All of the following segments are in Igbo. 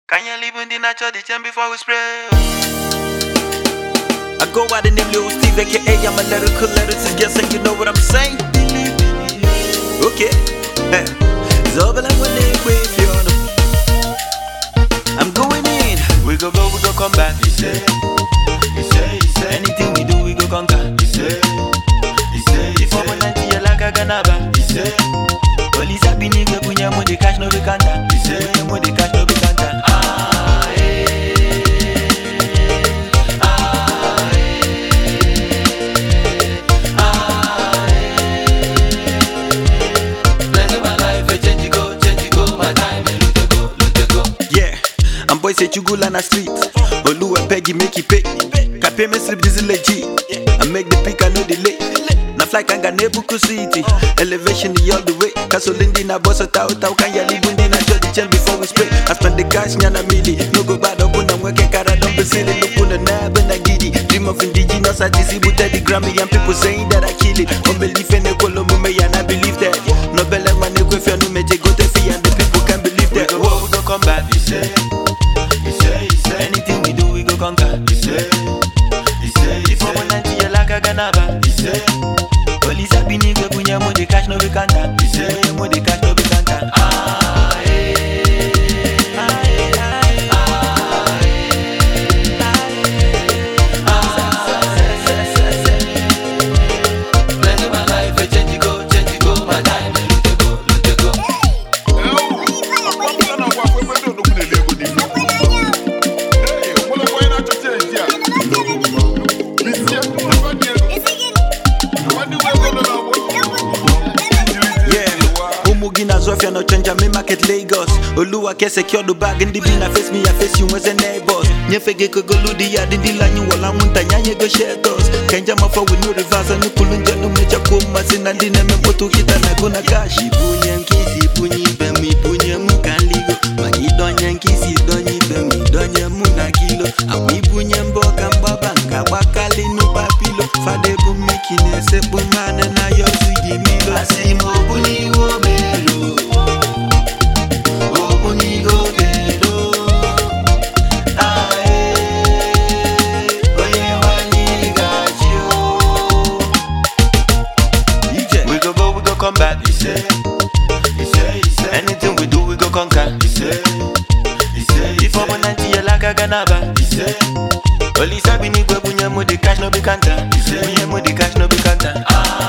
Can you leave in the natural the gem before we spray? I go by the name Lil Steve, aka I'm a lyrical lyricist, guess you know what I'm saying? Okay, Zobel and when they wait for you. I'm going in. We go, we go come back. He say. Anything we do, we go conquer. He say. If I'm on you like a ganaba. He say. Police have been in the punya mo de cash no be kanta. He say. Mo de cash no be kanta. And boys say Chugula na street. Olu and Peggy make it pay. Can pay me slip this is legit. I make the pick I know delay. Na fly kanga Nebuku City. Elevation the all the way. Kasolindi na boss tau kan ya libundi na judge the before we spray. I spend the cash nyana mili. No go bad up when I'm working kara don't be silly. No puna na bena gidi. Dream of indigenous artists with the Grammy and people saying that I kill it. Unbelief in the Colombo me and I believe that. No belle man go if you no me go to fee and the people can believe that. We go come back. He say. Anything we do, we go conquer. He say. If I'm on you like a ganaba. He say. Police have been in the punya mo de cash no be kanta. He say. Mo de cash no be kanta. Mugina Zofia no change me market Lagos. Oluwa ke secure the bag in the bin I face me I face you as a neighbors. Nyefege ko goludi ya dindi la nyu wala munta nyanye go share those. Kenja mafa with no reverse and kulunja no mecha kuma sina ndine mempotu kita na kuna cash. Ipunya nkisi punyi bemi punya mukaligo. Magidonya nkisi donyi bemi donya munakilo. Awi punya mboka mbabanga wakali no papilo. Fade bu mekine se bu mane na yo sugimilo. Asimo buni wo melo. O buni go melo. Ae. Oye wani gachio. We go come back. He say. Anything we do, we go conquer. He say. If I'm on you like a ganaba. He say. Police have been in the punya mo de cash no be kanta. He say. Punya mo de cash no be kanta.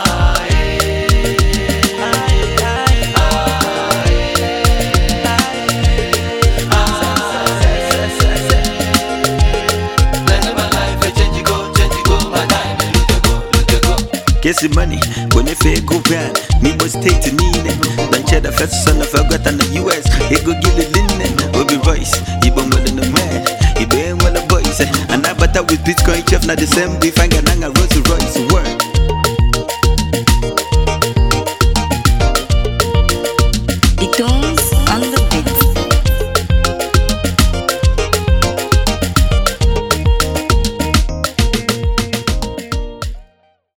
Kesi money, when if it go brand, me boy stay to need it. Don't share the first son of a got in the US. He go get it linen, will be voice. He been more than a man, he been well a boys. And I better with Bitcoin chef, not the same. We find a Rolls Royce work.